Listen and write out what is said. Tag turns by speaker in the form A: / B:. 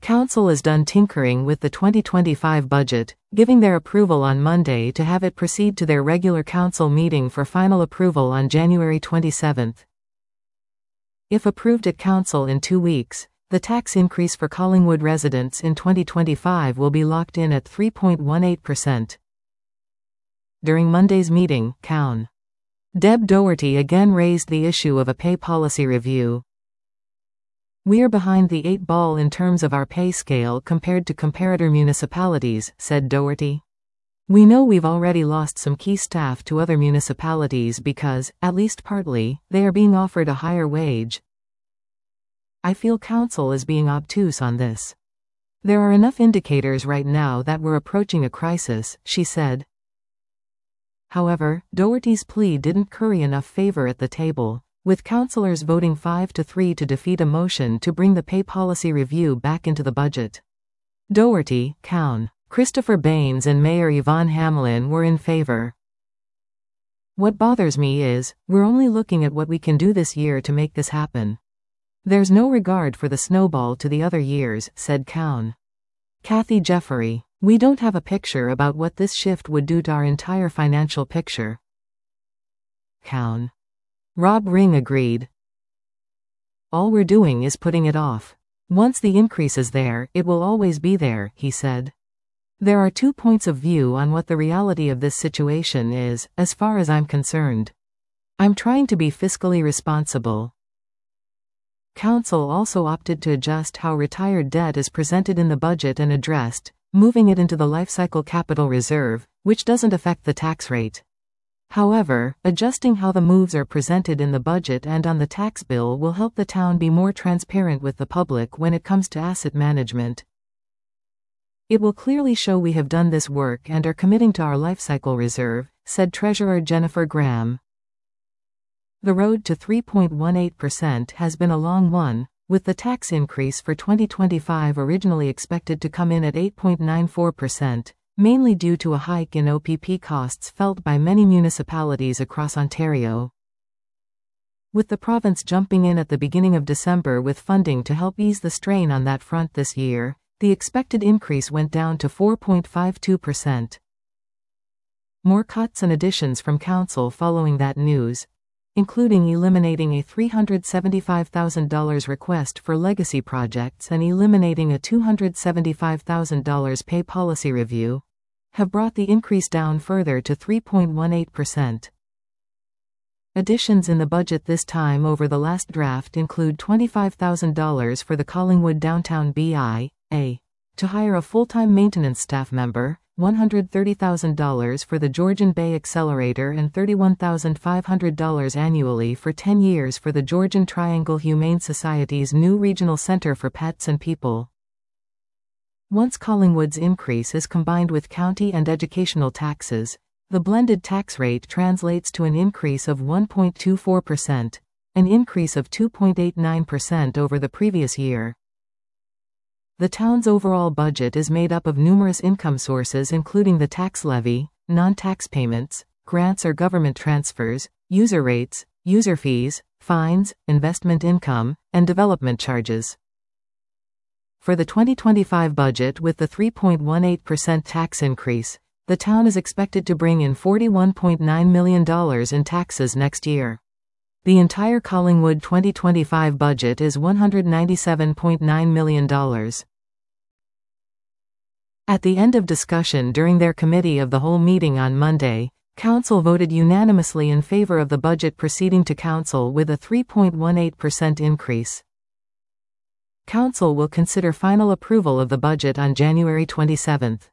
A: Council is done tinkering with the 2025 budget, giving their approval on Monday to have it proceed to their regular council meeting for final approval on January 27. If approved at council in 2 weeks, the tax increase for Collingwood residents in 2025 will be locked in at 3.18%. During Monday's meeting, Cown. Deb Doherty again raised the issue of a pay policy review. "We're behind the 8 ball in terms of our pay scale compared to comparator municipalities," said Doherty. "We know we've already lost some key staff to other municipalities because, at least partly, they are being offered a higher wage. I feel council is being obtuse on this. There are enough indicators right now that we're approaching a crisis," she said. However, Doherty's plea didn't curry enough favor at the table, with councillors voting 5-3 to defeat a motion to bring the pay policy review back into the budget. Doherty, Cown, Christopher Baines and Mayor Yvonne Hamlin were in favor. "What bothers me is, we're only looking at what we can do this year to make this happen. There's no regard for the snowball to the other years," said Cown. Kathy Jeffery, "We don't have a picture about what this shift would do to our entire financial picture." Cown. Rob Ring agreed. "All we're doing is putting it off. Once the increase is there, it will always be there," he said. "There are 2 points of view on what the reality of this situation is, as far as I'm concerned. I'm trying to be fiscally responsible." Council also opted to adjust how retired debt is presented in the budget and addressed, moving it into the Lifecycle Capital Reserve, which doesn't affect the tax rate. However, adjusting how the moves are presented in the budget and on the tax bill will help the town be more transparent with the public when it comes to asset management. "It will clearly show we have done this work and are committing to our Lifecycle Reserve," said Treasurer Jennifer Graham. The road to 3.18% has been a long one, with the tax increase for 2025 originally expected to come in at 8.94%. Mainly due to a hike in OPP costs felt by many municipalities across Ontario. With the province jumping in at the beginning of December with funding to help ease the strain on that front this year, the expected increase went down to 4.52%. More cuts and additions from Council following that news, including eliminating a $375,000 request for legacy projects and eliminating a $275,000 pay policy review, have brought the increase down further to 3.18%. Additions in the budget this time over the last draft include $25,000 for the Collingwood Downtown BIA, to hire a full-time maintenance staff member, $130,000 for the Georgian Bay Accelerator and $31,500 annually for 10 years for the Georgian Triangle Humane Society's new regional center for pets and people. Once Collingwood's increase is combined with county and educational taxes, the blended tax rate translates to an increase of 1.24%, an increase of 2.89% over the previous year. The town's overall budget is made up of numerous income sources including the tax levy, non-tax payments, grants or government transfers, user rates, user fees, fines, investment income, and development charges. For the 2025 budget with the 3.18% tax increase, the town is expected to bring in $41.9 million in taxes next year. The entire Collingwood 2025 budget is $197.9 million. At the end of discussion during their Committee of the Whole meeting on Monday, Council voted unanimously in favor of the budget proceeding to Council with a 3.18% increase. Council will consider final approval of the budget on January 27.